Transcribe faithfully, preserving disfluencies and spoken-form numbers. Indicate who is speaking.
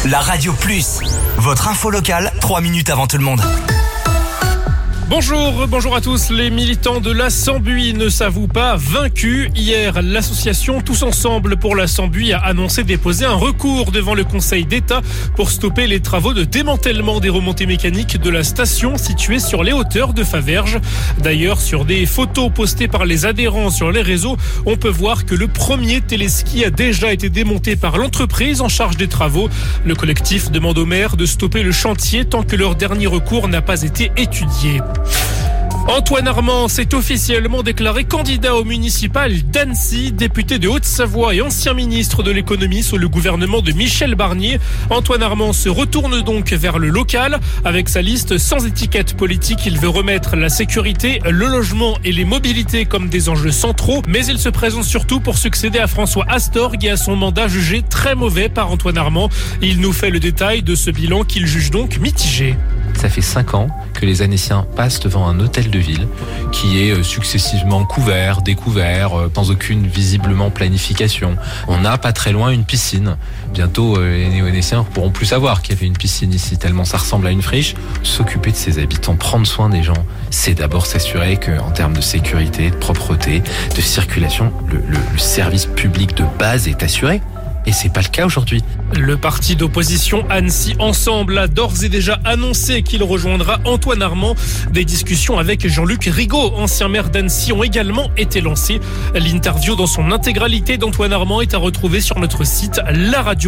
Speaker 1: La Radio Plus, votre info locale, trois minutes avant tout le monde.
Speaker 2: Bonjour, bonjour à tous. Les militants de la Sambuie ne s'avouent pas vaincus. Hier, l'association Tous Ensemble pour la Sambuie a annoncé déposer un recours devant le Conseil d'État pour stopper les travaux de démantèlement des remontées mécaniques de la station située sur les hauteurs de Faverges. D'ailleurs, sur des photos postées par les adhérents sur les réseaux, on peut voir que le premier téléski a déjà été démonté par l'entreprise en charge des travaux. Le collectif demande au maire de stopper le chantier tant que leur dernier recours n'a pas été étudié. Antoine Armand s'est officiellement déclaré candidat au municipal d'Annecy, député de Haute-Savoie et ancien ministre de l'économie sous le gouvernement de Michel Barnier. Antoine Armand se retourne donc vers le local. Avec sa liste sans étiquette politique, il veut remettre la sécurité, le logement et les mobilités comme des enjeux centraux. Mais il se présente surtout pour succéder à François Astorg et à son mandat jugé très mauvais par Antoine Armand. Il nous fait le détail de ce bilan qu'il juge donc mitigé.
Speaker 3: Ça fait cinq ans que les Annéciens passent devant un hôtel de ville qui est successivement couvert, découvert, sans aucune visiblement planification. On n'a pas très loin une piscine. Bientôt, les néo-annéciens ne pourront plus savoir qu'il y avait une piscine ici, tellement ça ressemble à une friche. S'occuper de ses habitants, prendre soin des gens, c'est d'abord s'assurer qu'en termes de sécurité, de propreté, de circulation, le, le, le service public de base est assuré. Et c'est pas le cas aujourd'hui.
Speaker 2: Le parti d'opposition Annecy Ensemble a d'ores et déjà annoncé qu'il rejoindra Antoine Armand. Des discussions avec Jean-Luc Rigaud, ancien maire d'Annecy, ont également été lancées. L'interview dans son intégralité d'Antoine Armand est à retrouver sur notre site La Radio.